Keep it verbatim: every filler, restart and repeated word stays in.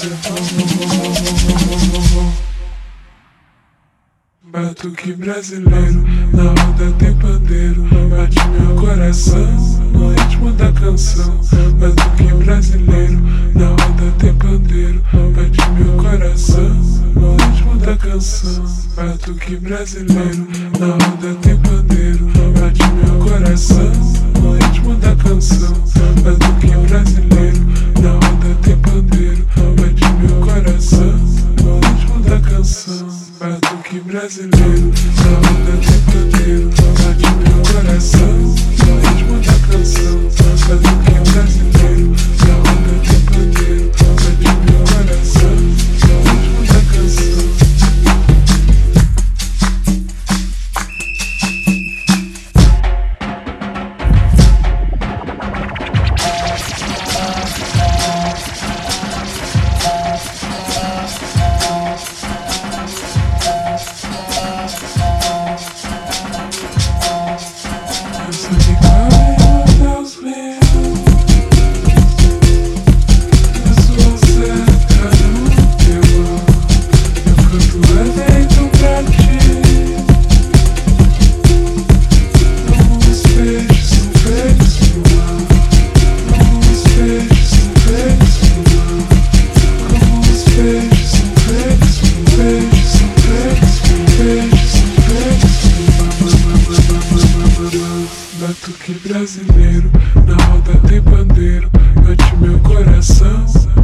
Batuque brasileiro, na roda tem pandeiro. Bate meu coração no ritmo da canção. Batuque brasileiro, na roda tem pandeiro. Bate meu coração no ritmo da canção. Batuque brasileiro, na roda tem pandeiro. Bate meu coração no ritmo da canção. Batuque brasileiro, na roda tem pandeiro. Bate meu coração no ritmo da canção. Batuque brasileiro, na roda tem pandeiro. Bate meu coração no ritmo da canção. Batuque brasileiro, na roda tem pandeiro. Bate meu coração no ritmo da canção. Batuque brasileiro, na roda tem pandeiro. Bate meu coração